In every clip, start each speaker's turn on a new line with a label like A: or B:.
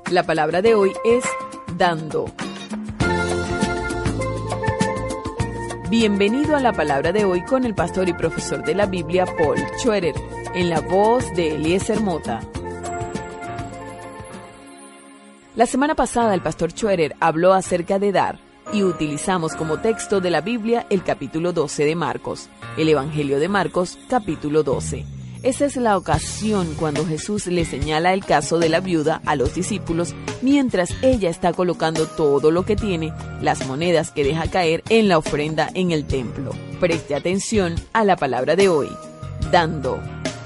A: La palabra de hoy es dando. Bienvenido a la palabra de hoy con el pastor y profesor de la Biblia, Paul Schroeder, en la voz de Eliezer Mota. La semana pasada el pastor Schroeder habló acerca de dar y utilizamos como texto de la Biblia el capítulo 12 de Marcos, el Evangelio de Marcos, capítulo 12. Esa es la ocasión cuando Jesús le señala el caso de la viuda a los discípulos mientras ella está colocando todo lo que tiene, las monedas que deja caer en la ofrenda en el templo. Preste atención a la palabra de hoy, dando.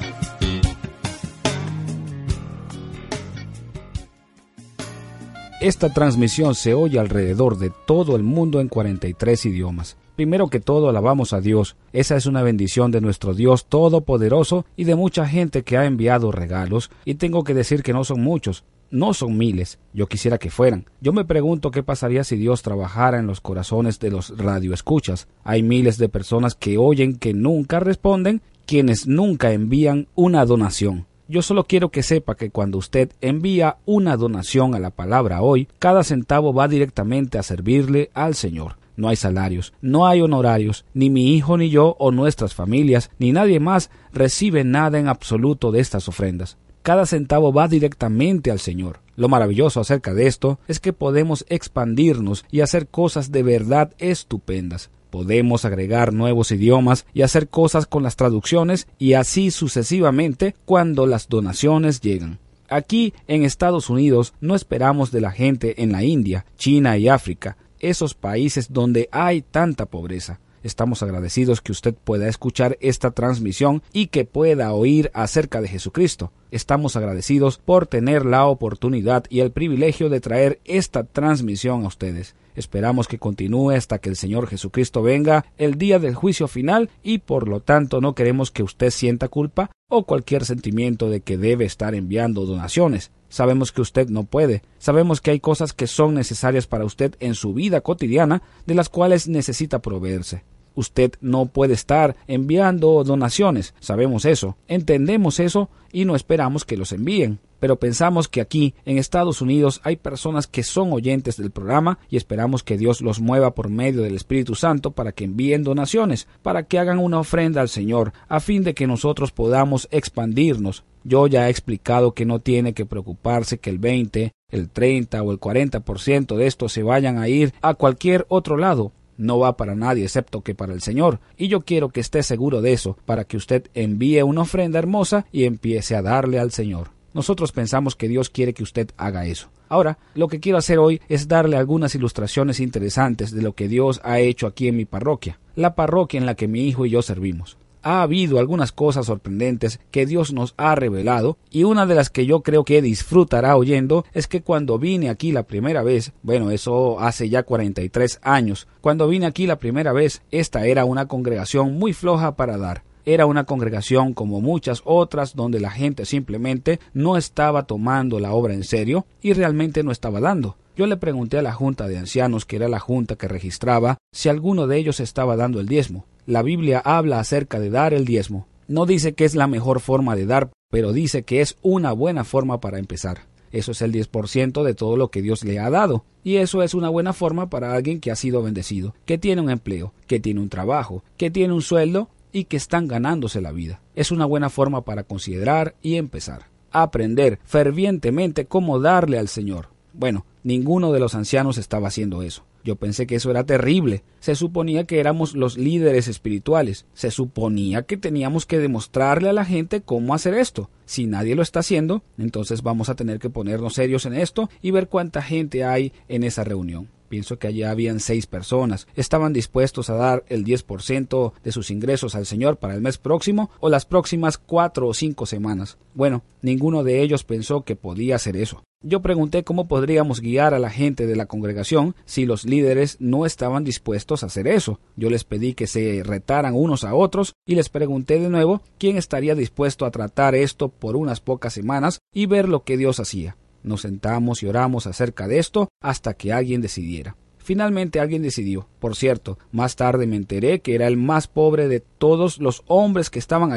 B: Esta transmisión se oye alrededor de todo el mundo en 43 idiomas. Primero que todo, alabamos a Dios. Esa es una bendición de nuestro Dios Todopoderoso y de mucha gente que ha enviado regalos. Y tengo que decir que no son muchos, no son miles. Yo quisiera que fueran. Yo me pregunto qué pasaría si Dios trabajara en los corazones de los radioescuchas. Hay miles de personas que oyen que nunca responden, quienes nunca envían una donación. Yo solo quiero que sepa que cuando usted envía una donación a la palabra hoy, cada centavo va directamente a servirle al Señor. No hay salarios, no hay honorarios, ni mi hijo ni yo o nuestras familias, ni nadie más recibe nada en absoluto de estas ofrendas. Cada centavo va directamente al Señor. Lo maravilloso acerca de esto es que podemos expandirnos y hacer cosas de verdad estupendas. Podemos agregar nuevos idiomas y hacer cosas con las traducciones y así sucesivamente cuando las donaciones llegan. Aquí en Estados Unidos no esperamos de la gente en la India, China y África, esos países donde hay tanta pobreza. Estamos agradecidos que usted pueda escuchar esta transmisión y que pueda oír acerca de Jesucristo. Estamos agradecidos por tener la oportunidad y el privilegio de traer esta transmisión a ustedes. Esperamos que continúe hasta que el Señor Jesucristo venga el día del juicio final y por lo tanto no queremos que usted sienta culpa o cualquier sentimiento de que debe estar enviando donaciones. Sabemos que usted no puede. Sabemos que hay cosas que son necesarias para usted en su vida cotidiana de las cuales necesita proveerse. Usted no puede estar enviando donaciones, sabemos eso, entendemos eso y no esperamos que los envíen. Pero pensamos que aquí, en Estados Unidos, hay personas que son oyentes del programa y esperamos que Dios los mueva por medio del Espíritu Santo para que envíen donaciones, para que hagan una ofrenda al Señor, a fin de que nosotros podamos expandirnos. Yo ya he explicado que no tiene que preocuparse que el 20, el 30 o el 40% de estos se vayan a ir a cualquier otro lado. No va para nadie excepto que para el Señor, y yo quiero que esté seguro de eso, para que usted envíe una ofrenda hermosa y empiece a darle al Señor. Nosotros pensamos que Dios quiere que usted haga eso. Ahora, lo que quiero hacer hoy es darle algunas ilustraciones interesantes de lo que Dios ha hecho aquí en mi parroquia, la parroquia en la que mi hijo y yo servimos. Ha habido algunas cosas sorprendentes que Dios nos ha revelado y una de las que yo creo que disfrutará oyendo es que cuando vine aquí la primera vez, bueno, eso hace ya 43 años, cuando vine aquí la primera vez, esta era una congregación muy floja para dar. Era una congregación como muchas otras donde la gente simplemente no estaba tomando la obra en serio y realmente no estaba dando. Yo le pregunté a la junta de ancianos, que era la junta que registraba, si alguno de ellos estaba dando el diezmo. La Biblia habla acerca de dar el diezmo. No dice que es la mejor forma de dar, pero dice que es una buena forma para empezar. Eso es el 10% de todo lo que Dios le ha dado. Y eso es una buena forma para alguien que ha sido bendecido, que tiene un empleo, que tiene un trabajo, que tiene un sueldo y que están ganándose la vida. Es una buena forma para considerar y empezar a aprender fervientemente cómo darle al Señor. Bueno, ninguno de los ancianos estaba haciendo eso. Yo pensé que eso era terrible. Se suponía que éramos los líderes espirituales. Se suponía que teníamos que demostrarle a la gente cómo hacer esto. Si nadie lo está haciendo, entonces vamos a tener que ponernos serios en esto y ver cuánta gente hay en esa reunión. Pienso que allí habían 6 personas. ¿Estaban dispuestos a dar el 10% de sus ingresos al Señor para el mes próximo o las próximas 4 o 5 semanas? Bueno, ninguno de ellos pensó que podía hacer eso. Yo pregunté cómo podríamos guiar a la gente de la congregación si los líderes no estaban dispuestos a hacer eso. Yo les pedí que se retaran unos a otros y les pregunté de nuevo quién estaría dispuesto a tratar esto por unas pocas semanas y ver lo que Dios hacía. Nos sentamos y oramos acerca de esto hasta que alguien decidiera. Finalmente alguien decidió. Por cierto, más tarde me enteré que era el más pobre de todos los hombres que estaban allí.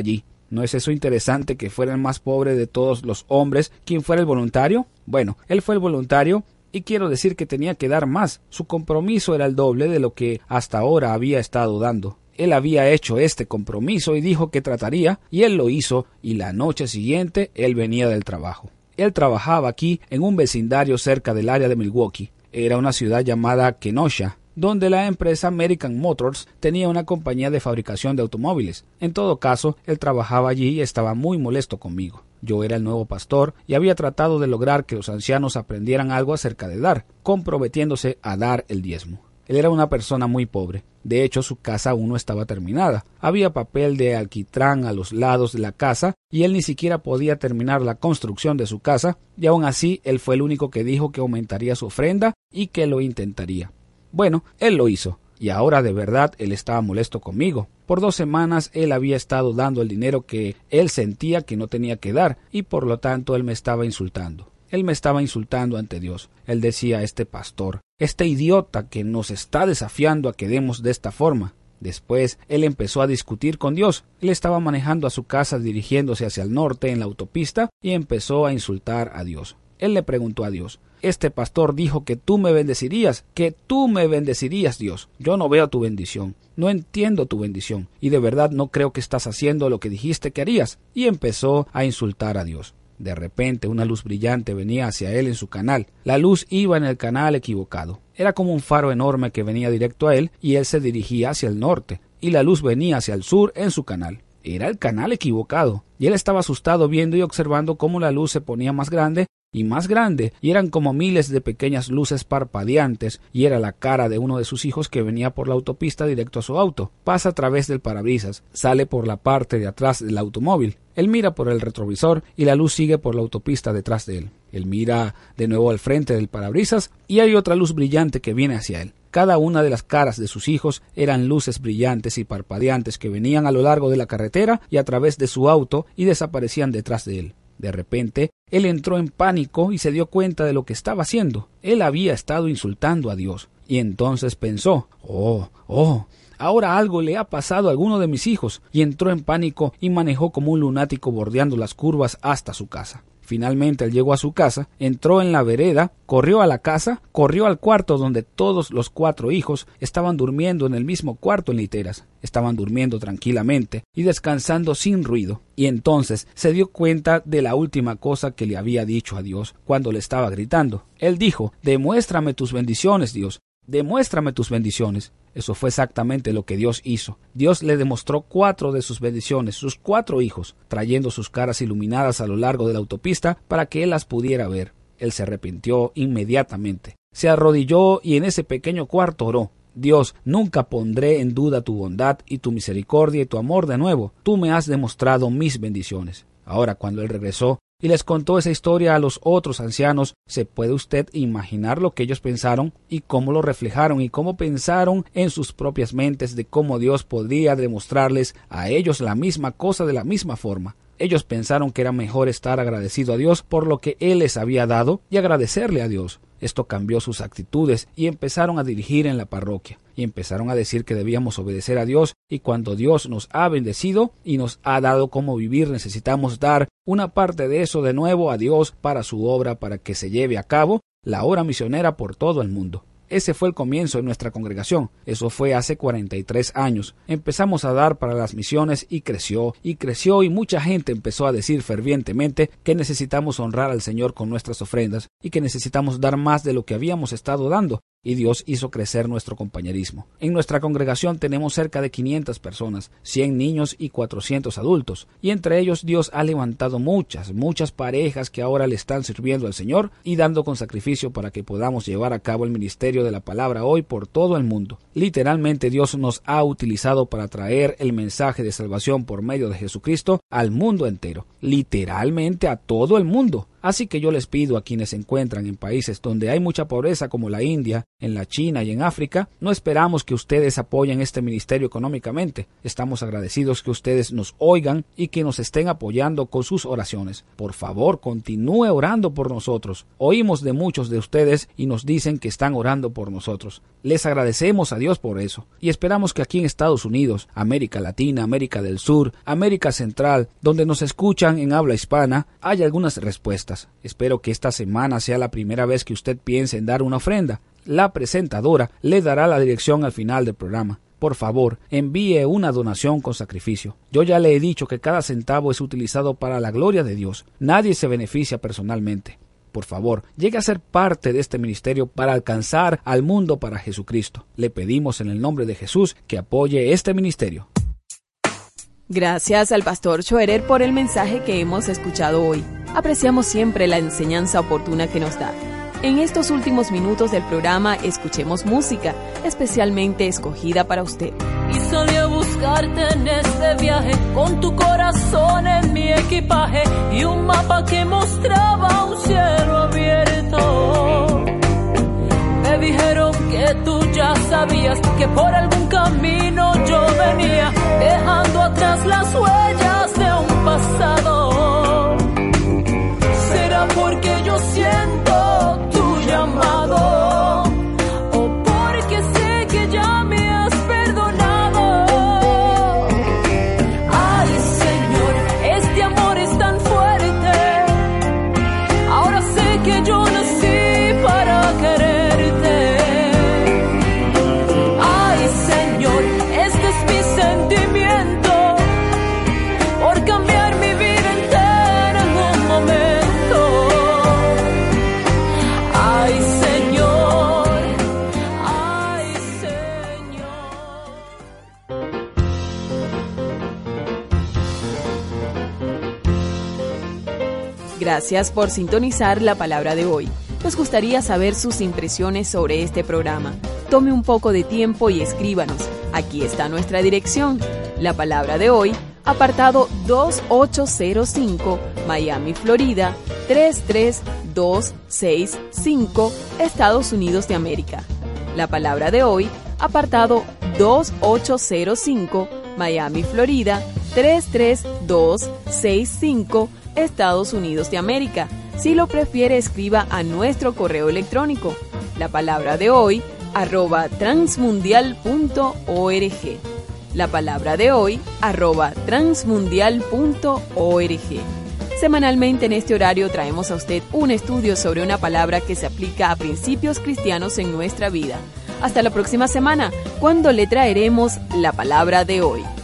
B: ¿No es eso interesante que fuera el más pobre de todos los hombres quien fuera el voluntario? Bueno, él fue el voluntario y quiero decir que tenía que dar más. Su compromiso era el doble de lo que hasta ahora había estado dando. Él había hecho este compromiso y dijo que trataría, y él lo hizo, y la noche siguiente él venía del trabajo. Él trabajaba aquí en un vecindario cerca del área de Milwaukee. Era una ciudad llamada Kenosha, donde la empresa American Motors tenía una compañía de fabricación de automóviles. En todo caso, él trabajaba allí y estaba muy molesto conmigo. Yo era el nuevo pastor y había tratado de lograr que los ancianos aprendieran algo acerca de dar, comprometiéndose a dar el diezmo. Él era una persona muy pobre. De hecho, su casa aún no estaba terminada. Había papel de alquitrán a los lados de la casa y él ni siquiera podía terminar la construcción de su casa, y aún así él fue el único que dijo que aumentaría su ofrenda y que lo intentaría. Bueno, él lo hizo, y ahora de verdad él estaba molesto conmigo. Por 2 semanas él había estado dando el dinero que él sentía que no tenía que dar, y por lo tanto él me estaba insultando. Él me estaba insultando ante Dios. Él decía: este pastor, este idiota que nos está desafiando a que demos de esta forma. Después, él empezó a discutir con Dios. Él estaba manejando a su casa dirigiéndose hacia el norte en la autopista y empezó a insultar a Dios. Él le preguntó a Dios: este pastor dijo que tú me bendecirías, Dios. Yo no veo tu bendición, no entiendo tu bendición, y de verdad no creo que estás haciendo lo que dijiste que harías. Y empezó a insultar a Dios. De repente una luz brillante venía hacia él en su canal. La luz iba en el canal equivocado. Era como un faro enorme que venía directo a él y él se dirigía hacia el norte, y la luz venía hacia el sur en su canal. Era el canal equivocado, y él estaba asustado viendo y observando cómo la luz se ponía más grande, y eran como miles de pequeñas luces parpadeantes, y era la cara de uno de sus hijos que venía por la autopista directo a su auto. Pasa a través del parabrisas, sale por la parte de atrás del automóvil. Él mira por el retrovisor y la luz sigue por la autopista detrás de él. Él mira de nuevo al frente del parabrisas y hay otra luz brillante que viene hacia él. Cada una de las caras de sus hijos eran luces brillantes y parpadeantes que venían a lo largo de la carretera y a través de su auto y desaparecían detrás de él. De repente, él entró en pánico y se dio cuenta de lo que estaba haciendo. Él había estado insultando a Dios. Y entonces pensó: ahora algo le ha pasado a alguno de mis hijos. Y entró en pánico y manejó como un lunático bordeando las curvas hasta su casa. Finalmente él llegó a su casa, entró en la vereda, corrió a la casa, corrió al cuarto donde todos los 4 hijos estaban durmiendo en el mismo cuarto en literas. Estaban durmiendo tranquilamente y descansando sin ruido. Y entonces se dio cuenta de la última cosa que le había dicho a Dios cuando le estaba gritando. Él dijo: demuéstrame tus bendiciones, Dios. Demuéstrame tus bendiciones. Eso fue exactamente lo que Dios hizo. Dios le demostró 4 de sus bendiciones, sus 4 hijos, trayendo sus caras iluminadas a lo largo de la autopista para que él las pudiera ver. Él se arrepintió inmediatamente. Se arrodilló y en ese pequeño cuarto oró: Dios, nunca pondré en duda tu bondad y tu misericordia y tu amor de nuevo. Tú me has demostrado mis bendiciones. Ahora, cuando él regresó y les contó esa historia a los otros ancianos, ¿se puede usted imaginar lo que ellos pensaron y cómo lo reflejaron y cómo pensaron en sus propias mentes de cómo Dios podría demostrarles a ellos la misma cosa de la misma forma? Ellos pensaron que era mejor estar agradecido a Dios por lo que Él les había dado y agradecerle a Dios. Esto cambió sus actitudes y empezaron a dirigir en la parroquia y empezaron a decir que debíamos obedecer a Dios, y cuando Dios nos ha bendecido y nos ha dado cómo vivir, necesitamos dar una parte de eso de nuevo a Dios para su obra, para que se lleve a cabo la obra misionera por todo el mundo. Ese fue el comienzo de nuestra congregación. Eso fue hace 43 años. Empezamos a dar para las misiones y creció y mucha gente empezó a decir fervientemente que necesitamos honrar al Señor con nuestras ofrendas y que necesitamos dar más de lo que habíamos estado dando. Y Dios hizo crecer nuestro compañerismo. En nuestra congregación tenemos cerca de 500 personas, 100 niños y 400 adultos. Y entre ellos Dios ha levantado muchas parejas que ahora le están sirviendo al Señor y dando con sacrificio para que podamos llevar a cabo el ministerio de la palabra hoy por todo el mundo. Literalmente Dios nos ha utilizado para traer el mensaje de salvación por medio de Jesucristo al mundo entero. Literalmente a todo el mundo. Así que yo les pido a quienes se encuentran en países donde hay mucha pobreza como la India, en la China y en África, no esperamos que ustedes apoyen este ministerio económicamente. Estamos agradecidos que ustedes nos oigan y que nos estén apoyando con sus oraciones. Por favor, continúe orando por nosotros. Oímos de muchos de ustedes y nos dicen que están orando por nosotros. Les agradecemos a Dios por eso y esperamos que aquí en Estados Unidos, América Latina, América del Sur, América Central, donde nos escuchan en habla hispana, haya algunas respuestas. Espero que esta semana sea la primera vez que usted piense en dar una ofrenda. La presentadora le dará la dirección al final del programa. Por favor, envíe una donación con sacrificio. Yo ya le he dicho que cada centavo es utilizado para la gloria de Dios. Nadie se beneficia personalmente. Por favor, llegue a ser parte de este ministerio para alcanzar al mundo para Jesucristo. Le pedimos en el nombre de Jesús que apoye este ministerio.
A: Gracias al pastor Schroeder por el mensaje que hemos escuchado hoy. Apreciamos siempre la enseñanza oportuna que nos da. En estos últimos minutos del programa escuchemos música, especialmente escogida para usted.
C: Y salí a buscarte en este viaje, con tu corazón en mi equipaje y un mapa que mostraba un cielo abierto. Me dijeron que tú ya sabías que por algún camino yo venía, dejando atrás las huellas de un pasado. ¿Será porque yo siento tu llamado? ¿O porque sé que ya me has perdonado? Ay, Señor, este amor es tan fuerte. Ahora sé que yo nací para quererte. Ay, Señor, este es mi sentimiento por cambiar mi vida entera en un momento. Ay, Señor, ay, Señor.
A: Gracias por sintonizar la palabra de hoy. Nos gustaría saber sus impresiones sobre este programa. Tome un poco de tiempo y escríbanos. Aquí está nuestra dirección. La palabra de hoy, apartado 2805, Miami, Florida, 33265, Estados Unidos de América. La palabra de hoy, apartado 2805, Miami, Florida, 33265, Estados Unidos de América. Si lo prefiere, escriba a nuestro correo electrónico. La palabra de hoy, @transmundial.org. La palabra de hoy, @transmundial.org. Semanalmente en este horario traemos a usted un estudio sobre una palabra que se aplica a principios cristianos en nuestra vida. Hasta la próxima semana, cuando le traeremos la palabra de hoy.